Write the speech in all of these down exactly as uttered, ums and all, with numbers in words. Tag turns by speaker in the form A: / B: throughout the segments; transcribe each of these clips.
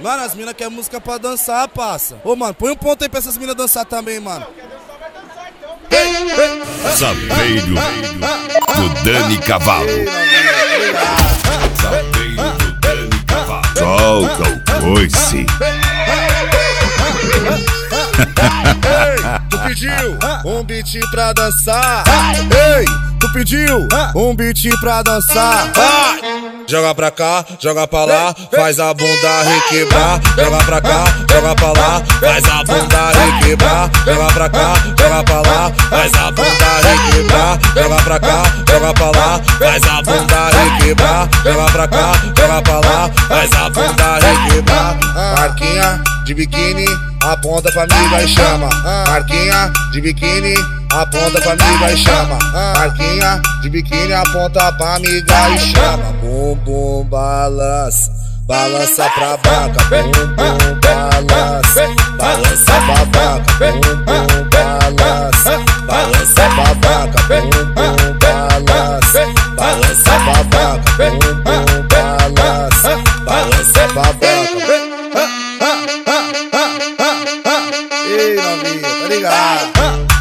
A: Mano, as minas querem música pra dançar, passa. Ô, mano, põe um ponto aí pra essas minas dançar também, mano.
B: Sapeiro do Dani Cavalo. Sapeiro do Dani Cavalo. Solta o coice.
A: Ei, tu pediu um beat pra dançar. Ei, tu pediu um beat pra dançar. Vai! Joga pra cá, joga pra lá, faz a bunda requebrar. Joga pra cá, joga pra lá, faz a bunda requebrar. Joga pra cá, joga pra lá, faz a bunda requebrar. Joga pra cá, joga pra lá, faz a bunda requebrar. Joga pra cá, joga pra lá, faz a bunda requebrar. Marquinha de biquíni, aponta pra amiga e chama. Marquinha de biquíni, aponta pra amiga e chama. Marquinha de biquíni, aponta pra amiga e chama. Bum bum balança, balança pra vaca. Bum bum balança, balança pra vaca. Bum bum balança, balança pra vaca. Bum bum balança, balança pra vaca. Bum bum balança, balança pra vaca. Ei, novinha, tá ligado?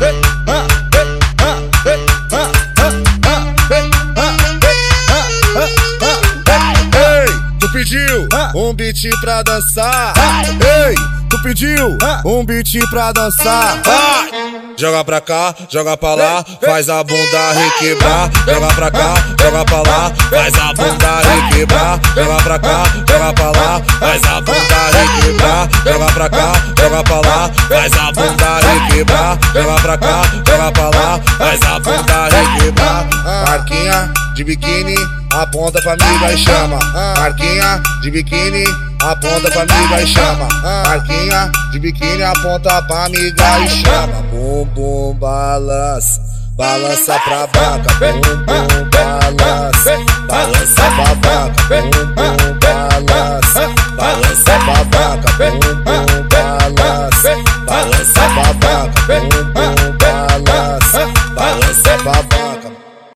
A: Tu pediu um beat pra dançar. Ei, tu pediu um beat pra dançar. Vai! Joga pra cá, joga pra lá, faz a bunda requebrar. Joga pra cá, joga pra lá, faz a bunda requebrar. Joga pra cá, joga pra lá, faz a bunda requebrar. Joga pra cá, joga pra lá, faz a bunda requebrar. Joga pra cá, joga pra lá, faz a bunda requebrar. Marquinha de biquíni, aponta pra amiga e chama. Marquinha de biquíni, aponta pra amiga e chama. Marquinha de biquíni, aponta pra amiga e chama. Bum bum balança, balança pra vaca. Bum bum balança, balança pra vaca. Bum bum balança, balança pra vaca. Bum bum balança, balança pra vaca.